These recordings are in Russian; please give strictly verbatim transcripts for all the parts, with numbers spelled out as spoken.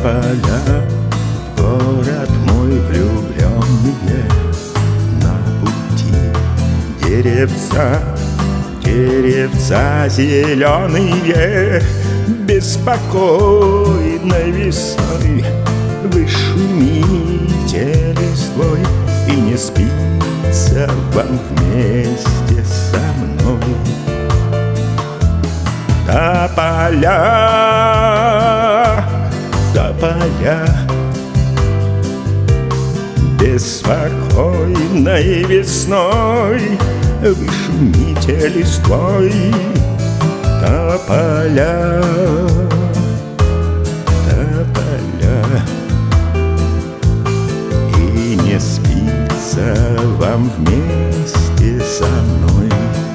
поля, в город мой влюбленные, на пути деревца, деревца зеленые, беспокойной весной вы шумите листвой, и не спится вам вместе со мной. Тополя, тополя, беспокойной весной вы шумите листвой. Тополя, тополя, и не спится вам вместе со мной.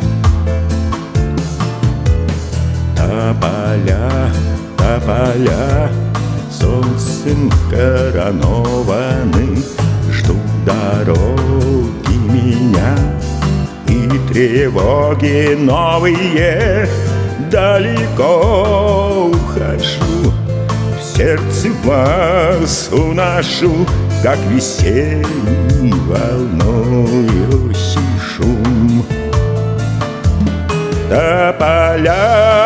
Тополя, тополя, солнцем коронованы, ждут дороги меня, и тревоги новые. Далеко ухожу, в сердце вас уношу, как весенний волнующий шум. Тополя,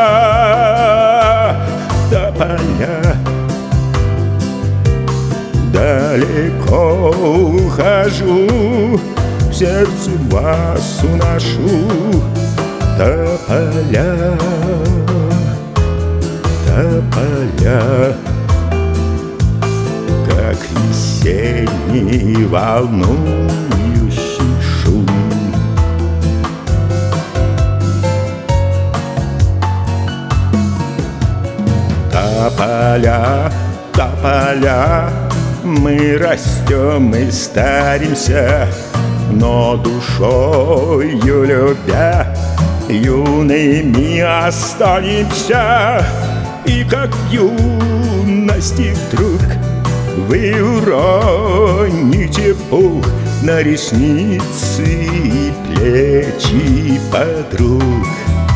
тополя, далеко ухожу, в сердце вас уношу. Тополя, тополя, как весенний волнующий шум. Тополя, тополя, мы растем и старимся, но душою любя юными останемся. И как в юности вдруг вы уроните пух на ресницы и плечи подруг.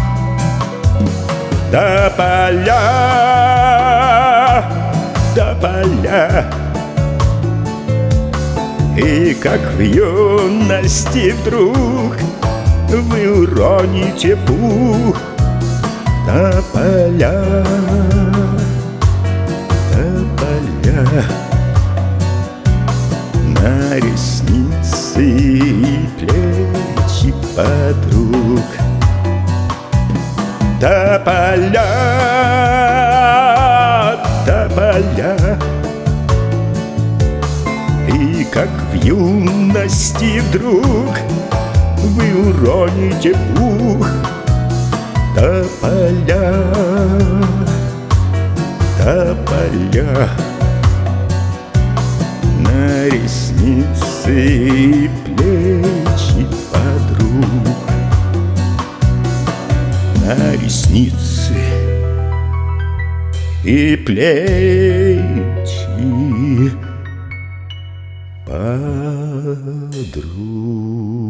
Тополя, тополя, и как в юности вдруг вы уроните пух. Тополя, тополя, на ресницы и плечи подруг. Тополя, тополя, и как в юности вдруг вы уроните пух. Тополя, тополя, на ресницы и плечи подруг. На ресницы и плечи подруг.